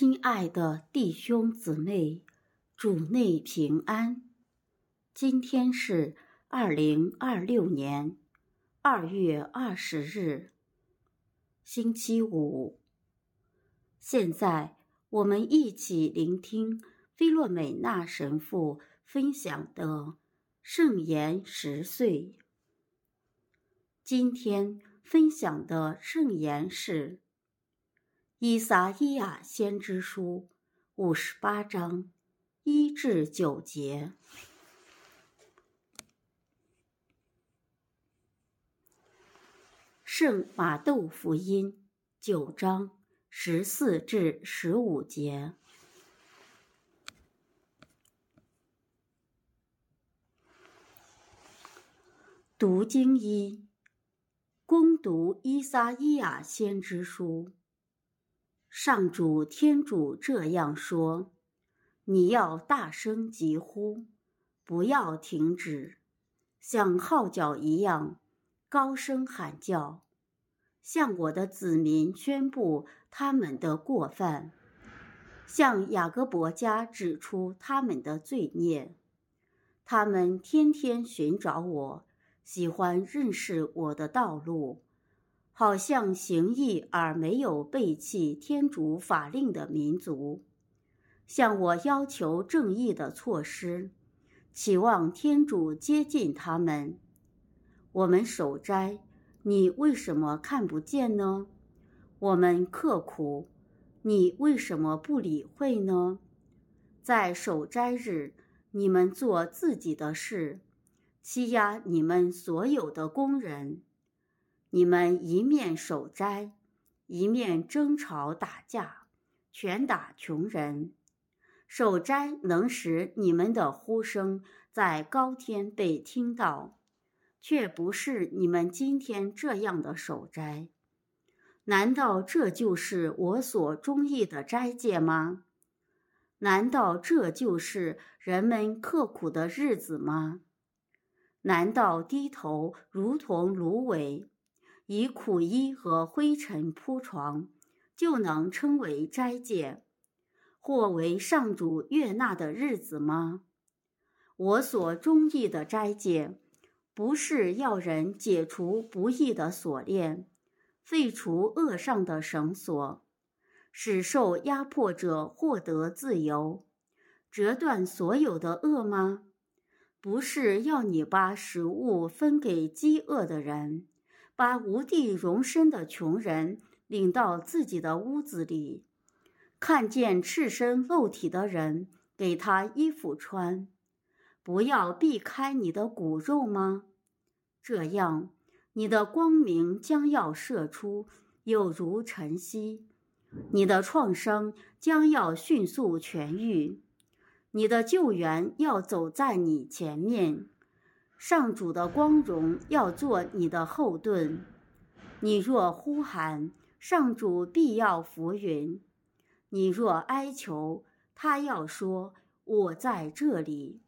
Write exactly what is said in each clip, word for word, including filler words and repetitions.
亲爱的弟兄姊妹，主内平安。今天是二零二六年二月二十日，星期五。现在我们一起聆听菲洛美娜神父分享的圣言十岁。今天分享的圣言是以撒依亚先知书五十八章一至九节。圣马窦福音九章十四至十五节。读经一，恭读依撒依亚先知书。上主天主这样说：你要大声疾呼，不要停止，像号角一样高声喊叫，向我的子民宣布他们的过犯，向雅各伯家指出他们的罪孽。他们天天寻找我，喜欢认识我的道路，好像行义而没有背弃天主法令的民族，向我要求正义的措施，期望天主接近他们。我们守斋，你为什么看不见呢？我们刻苦，你为什么不理会呢？在守斋日，你们做自己的事，欺压你们所有的工人。你们一面守斋，一面争吵打架，拳打穷人。守斋能使你们的呼声在高天被听到，却不是你们今天这样的守斋。难道这就是我所中意的斋戒吗？难道这就是人们刻苦的日子吗？难道低头如同芦苇，以苦衣和灰尘铺床，就能称为斋戒，或为上主悦纳的日子吗？我所中意的斋戒，不是要人解除不义的锁链，废除恶上的绳索，使受压迫者获得自由，折断所有的恶吗？不是要你把食物分给饥饿的人，把无地容身的穷人领到自己的屋子里，看见赤身露体的人，给他衣服穿，不要避开你的骨肉吗？这样，你的光明将要射出，有如晨曦，你的创伤将要迅速痊愈，你的救援要走在你前面，上主的光荣要做你的后盾。你若呼喊，上主必要扶允；你若哀求，他要说：我在这里。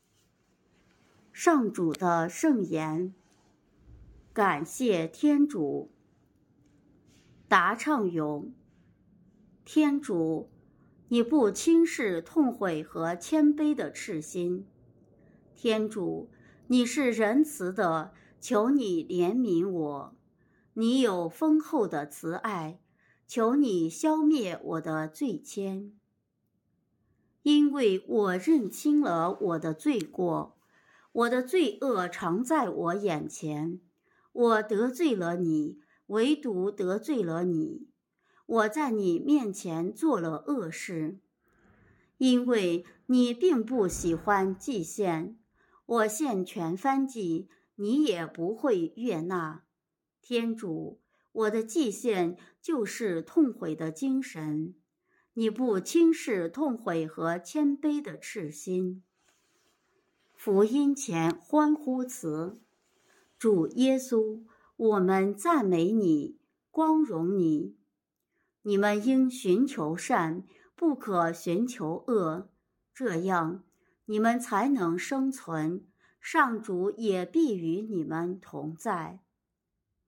上主的圣言。感谢天主。答唱咏。天主，你不轻视痛悔和谦卑的赤心。天主，你是仁慈的，求你怜悯我。你有丰厚的慈爱，求你消灭我的罪愆。因为我认清了我的罪过，我的罪恶常在我眼前。我得罪了你，唯独得罪了你。我在你面前做了恶事，因为你并不喜欢祭献，我献全燔祭，你也不会悦纳。天主，我的祭献就是痛悔的精神，你不轻视痛悔和谦卑的赤心。福音前欢呼词。主耶稣，我们赞美你，光荣你。你们应寻求善，不可寻求恶，这样你们才能生存，上主也必与你们同在。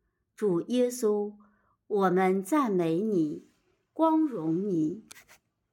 主耶稣，我们赞美你，光荣你。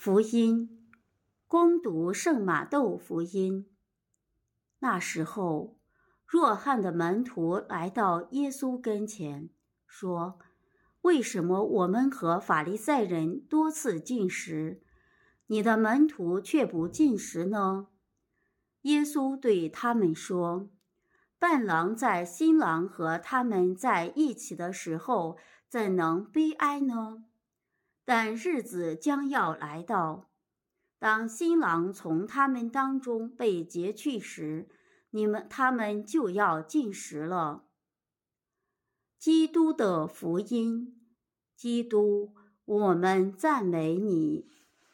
福音，恭读圣马窦福音。那时候，若翰的门徒来到耶稣跟前，说：为什么我们和法利赛人多次进食，你的门徒却不进食呢？耶稣对他们说：伴郎在新郎和他们在一起的时候，怎能悲哀呢？但日子将要来到，当新郎从他们当中被劫去时，你们他们就要进食了。基督的福音。基督，我们赞美你。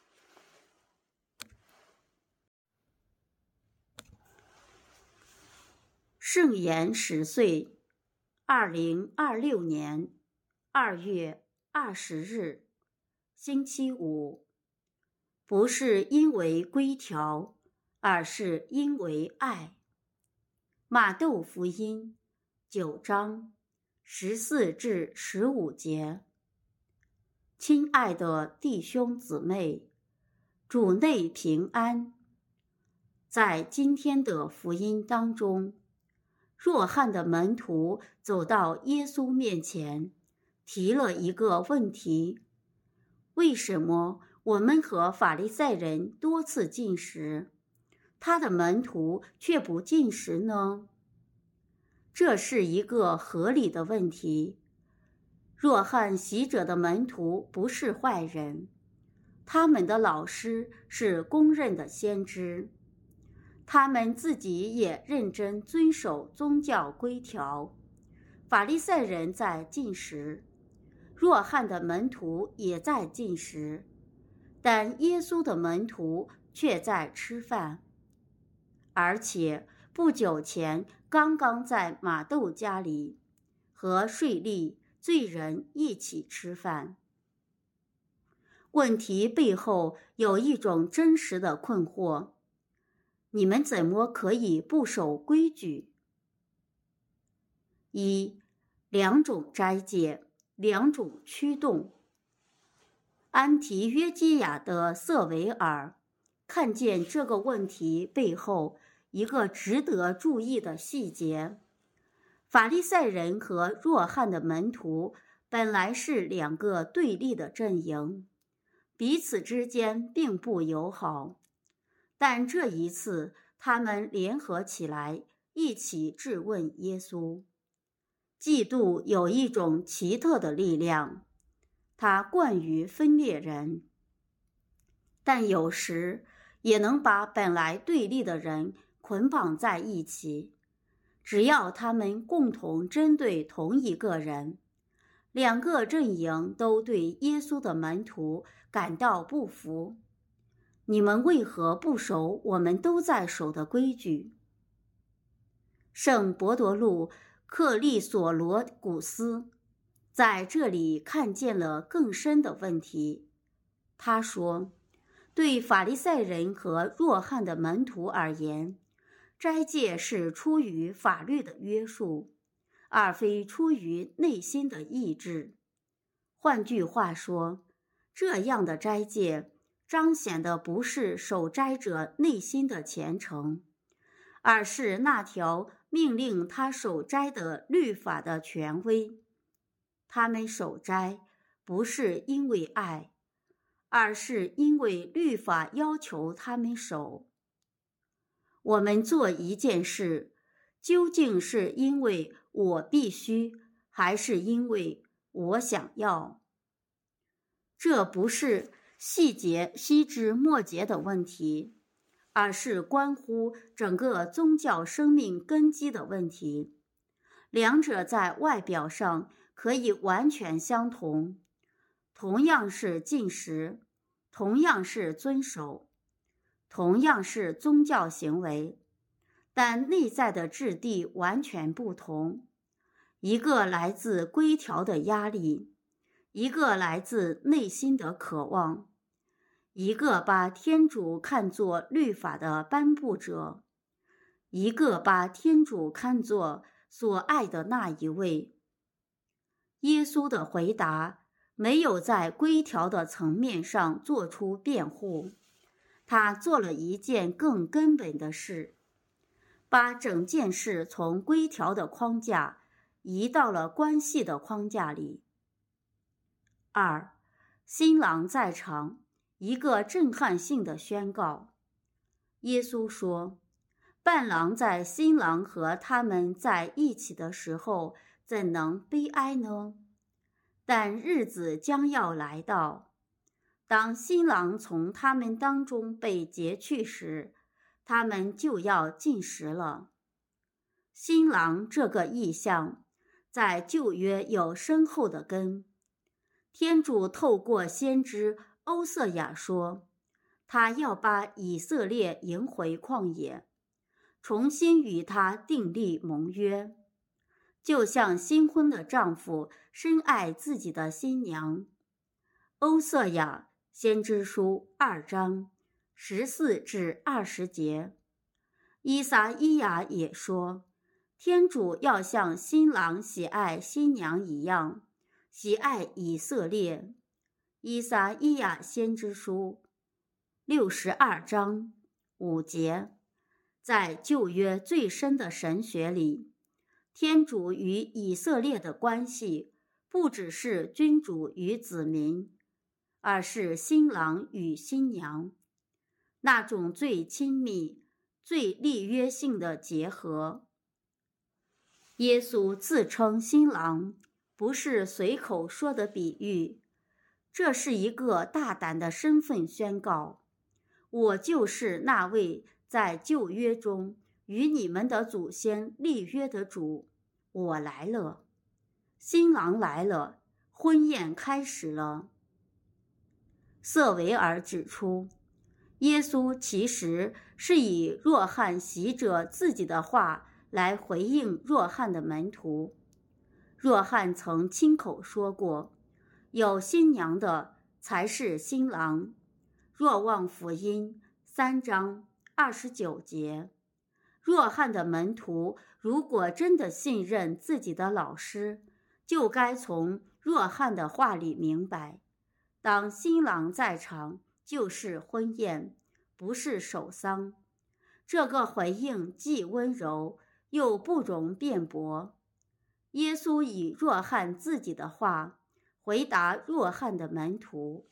圣言十岁，二零二六年二月二十日，星期五。不是因为规条，而是因为爱。马窦福音九章十四至十五节。亲爱的弟兄姊妹，主内平安。在今天的福音当中，若翰的门徒走到耶稣面前，提了一个问题：为什么我们和法利赛人多次进食，他的门徒却不进食呢？这是一个合理的问题。若翰洗者的门徒不是坏人，他们的老师是公认的先知，他们自己也认真遵守宗教规条。法利赛人在进食，若翰的门徒也在进食，但耶稣的门徒却在吃饭，而且不久前刚刚在马窦家里和税吏罪人一起吃饭。问题背后有一种真实的困惑：你们怎么可以不守规矩？一、两种斋戒，两种驱动。安提约基亚的瑟维尔看见这个问题背后一个值得注意的细节。法利赛人和若翰的门徒本来是两个对立的阵营，彼此之间并不友好，但这一次他们联合起来，一起质问耶稣。嫉妒有一种奇特的力量，它惯于分裂人，但有时也能把本来对立的人捆绑在一起。只要他们共同针对同一个人，两个阵营都对耶稣的门徒感到不服。你们为何不守我们都在守的规矩？圣伯多禄克利索罗古斯在这里看见了更深的问题。他说，对法利赛人和若翰的门徒而言，斋戒是出于法律的约束，而非出于内心的意志。换句话说，这样的斋戒彰显的不是守斋者内心的虔诚，而是那条命令他守斋的律法的权威。他们守斋不是因为爱，而是因为律法要求他们守。我们做一件事，究竟是因为我必须，还是因为我想要？这不是细节细枝末节的问题，而是关乎整个宗教生命根基的问题。两者在外表上可以完全相同，同样是进食，同样是遵守，同样是宗教行为，但内在的质地完全不同。一个来自规条的压力，一个来自内心的渴望，一个把天主看作律法的颁布者，一个把天主看作所爱的那一位。耶稣的回答没有在规条的层面上做出辩护，他做了一件更根本的事，把整件事从规条的框架移到了关系的框架里。二，新郎在场，一个震撼性的宣告。耶稣说，伴郎在新郎和他们在一起的时候，怎能悲哀呢？但日子将要来到，当新郎从他们当中被劫去时，他们就要进食了。新郎这个意象在旧约有深厚的根。天主透过先知欧瑟雅说，他要把以色列迎回旷野，重新与他订立盟约，就像新婚的丈夫深爱自己的新娘。欧瑟雅先知书二章十四至二十节。依撒意亚也说，天主要像新郎喜爱新娘一样喜爱以色列。依撒意亚先知书六十二章五节。在旧约最深的神学里，天主与以色列的关系不只是君主与子民，而是新郎与新娘，那种最亲密、最立约性的结合。耶稣自称新郎，不是随口说的比喻，这是一个大胆的身份宣告。我就是那位在旧约中与你们的祖先立约的主，我来了，新郎来了，婚宴开始了。瑟维尔指出，耶稣其实是以若翰洗者自己的话来回应若翰的门徒。若翰曾亲口说过，有新娘的才是新郎。若望福音三章二十九节。若翰的门徒如果真的信任自己的老师，就该从若翰的话里明白，当新郎在场就是婚宴，不是守丧。这个回应既温柔又不容辩驳。耶稣以若翰自己的话回答若翰的门徒。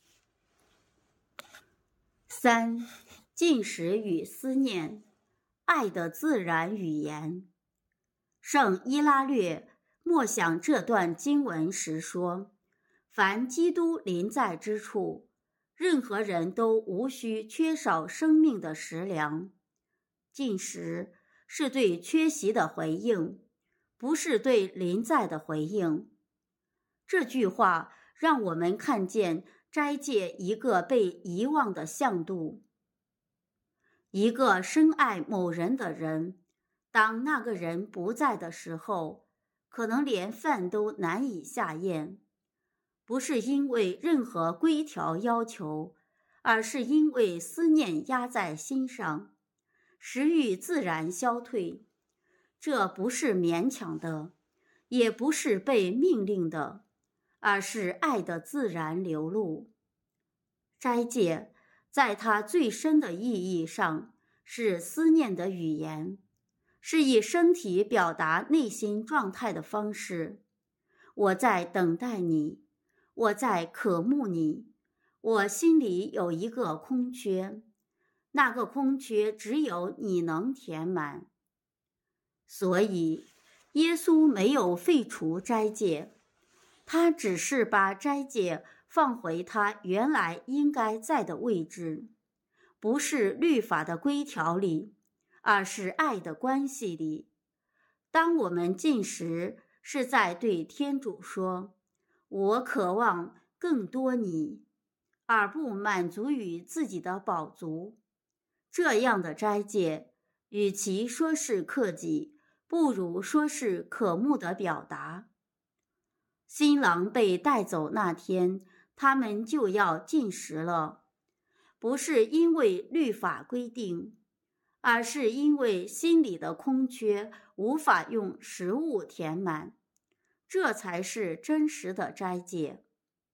三，进食与思念，爱的自然语言。圣依拉略默想这段经文时说，凡基督临在之处，任何人都无需缺少生命的食粮。进食是对缺席的回应，不是对临在的回应。这句话让我们看见斋戒一个被遗忘的向度。一个深爱某人的人，当那个人不在的时候，可能连饭都难以下咽，不是因为任何规条要求，而是因为思念压在心上，食欲自然消退。这不是勉强的，也不是被命令的，而是爱的自然流露。斋戒在它最深的意义上是思念的语言，是以身体表达内心状态的方式。我在等待你，我在渴慕你，我心里有一个空缺，那个空缺只有你能填满。所以耶稣没有废除斋戒，他只是把斋戒放回他原来应该在的位置，不是律法的规条里，而是爱的关系里。当我们进食，是在对天主说，我渴望更多你，而不满足于自己的饱足。这样的斋戒，与其说是克己，不如说是渴慕的表达。新郎被带走那天，他们就要进食了，不是因为律法规定，而是因为心里的空缺无法用食物填满，这才是真实的斋戒。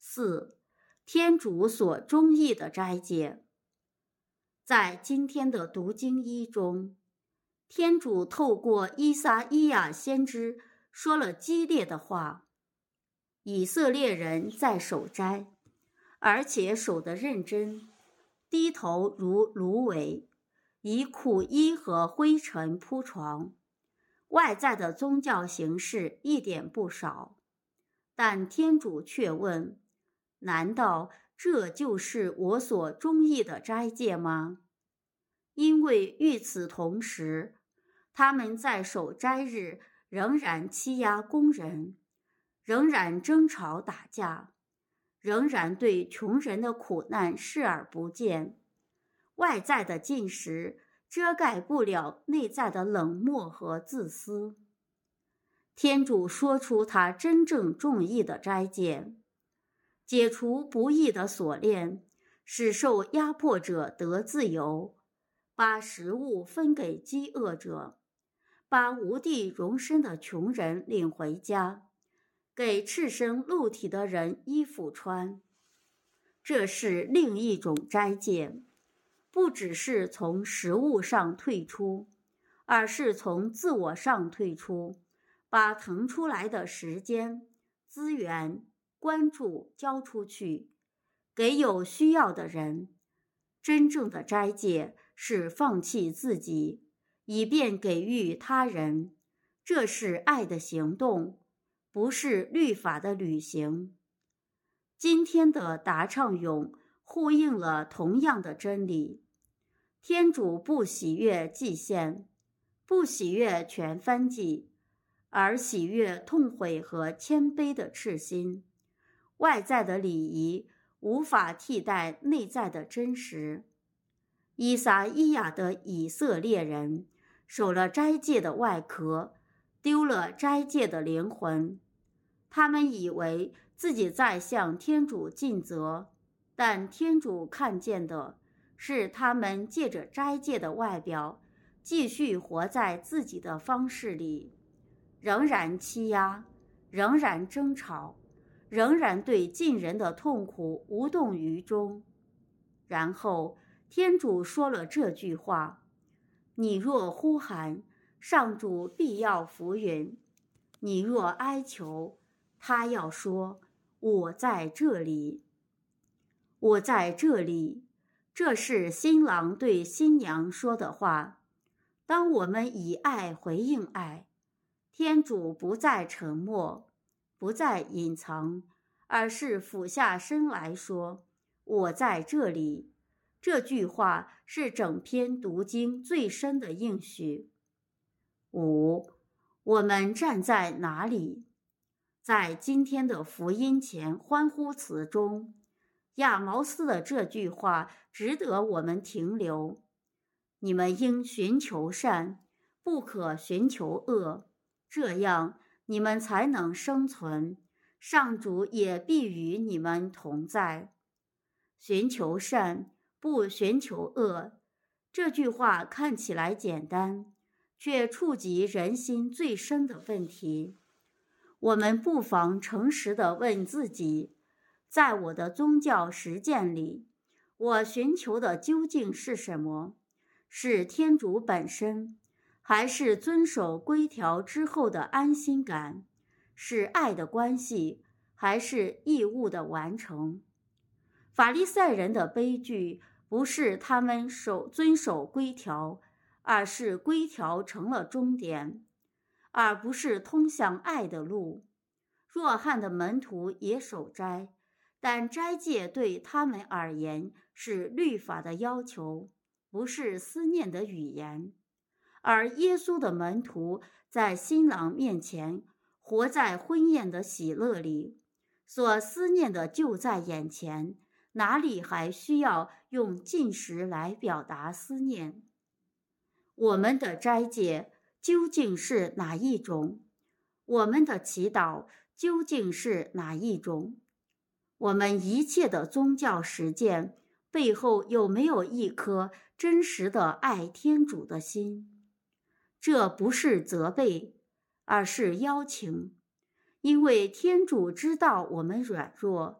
四、天主所中意的斋戒。在今天的读经一中，天主透过依撒意亚先知说了激烈的话。以色列人在守斋，而且守得认真，低头如芦苇，以苦衣和灰尘铺床，外在的宗教形式一点不少。但天主却问：难道这就是我所中意的斋戒吗？因为与此同时，他们在守斋日仍然欺压工人，仍然争吵打架，仍然对穷人的苦难视而不见。外在的进食遮盖不了内在的冷漠和自私。天主说出他真正中意的斋戒：解除不义的锁链，使受压迫者得自由，把食物分给饥饿者，把无地容身的穷人领回家，给赤身露体的人衣服穿。这是另一种斋戒，不只是从食物上退出，而是从自我上退出，把腾出来的时间、资源、关注交出去，给有需要的人。真正的斋戒是放弃自己，以便给予他人。这是爱的行动，不是律法的履行。今天的答唱咏呼应了同样的真理。天主不喜悦祭献，不喜悦全燔祭，而喜悦痛悔和谦卑的赤心。外在的礼仪无法替代内在的真实。依撒意亚的以色列人守了斋戒的外壳，丢了斋戒的灵魂。他们以为自己在向天主尽责，但天主看见的是他们借着斋戒的外表，继续活在自己的方式里，仍然欺压，仍然争吵，仍然对近人的痛苦无动于衷。然后天主说了这句话：你若呼喊，上主必要扶允；你若哀求，他要说：我在这里，我在这里。这是新郎对新娘说的话。当我们以爱回应爱，天主不再沉默，不再隐藏，而是俯下身来说：我在这里。这句话是整篇读经最深的应许。五，我们站在哪里？在今天的福音前欢呼词中，亚毛斯的这句话值得我们停留：你们应寻求善，不可寻求恶，这样你们才能生存，上主也必与你们同在。寻求善，不寻求恶，这句话看起来简单，却触及人心最深的问题。我们不妨诚实地问自己，在我的宗教实践里，我寻求的究竟是什么？是天主本身，还是遵守规条之后的安心感？是爱的关系，还是义务的完成？法利赛人的悲剧不是他们守遵守规条，而是规条成了终点，而不是通向爱的路。若翰的门徒也守斋，但斋戒对他们而言是律法的要求，不是思念的语言。而耶稣的门徒在新郎面前，活在婚宴的喜乐里，所思念的就在眼前，哪里还需要用进食来表达思念？我们的斋戒究竟是哪一种？我们的祈祷究竟是哪一种？我们一切的宗教实践背后有没有一颗真实的爱天主的心？这不是责备，而是邀请，因为天主知道我们软弱，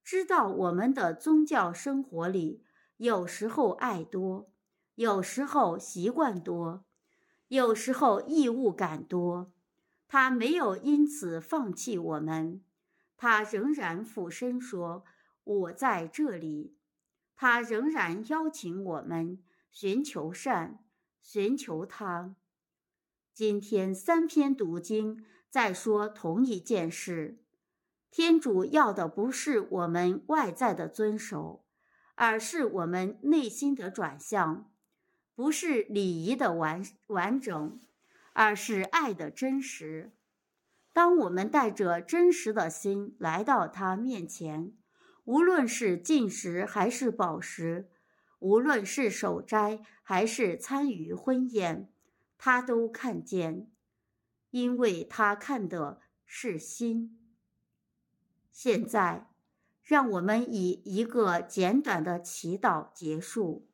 知道我们的宗教生活里，有时候爱多，有时候习惯多，有时候义务感多。他没有因此放弃我们，他仍然俯身说：“我在这里。”他仍然邀请我们寻求善，寻求他。今天三篇读经在说同一件事，天主要的不是我们外在的遵守，而是我们内心的转向，不是礼仪的完完整，而是爱的真实。当我们带着真实的心来到他面前，无论是进食还是饱食，无论是守斋还是参与婚宴，他都看见，因为他看的是心。现在，让我们以一个简短的祈祷结束。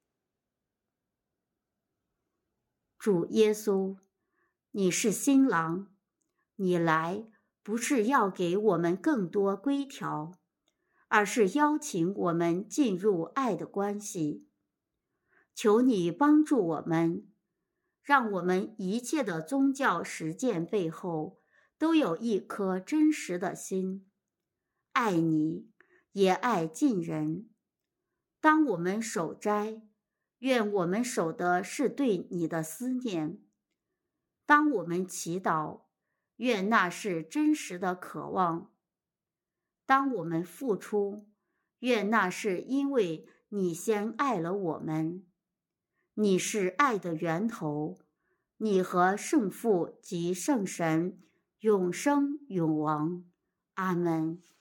主耶稣，你是新郎，你来不是要给我们更多规条，而是邀请我们进入爱的关系。求你帮助我们，让我们一切的宗教实践背后都有一颗真实的心，爱你，也爱近人。当我们守斋，愿我们守的是对你的思念；当我们祈祷，愿那是真实的渴望；当我们付出，愿那是因为你先爱了我们。你是爱的源头，你和圣父及圣神永生永王。阿们。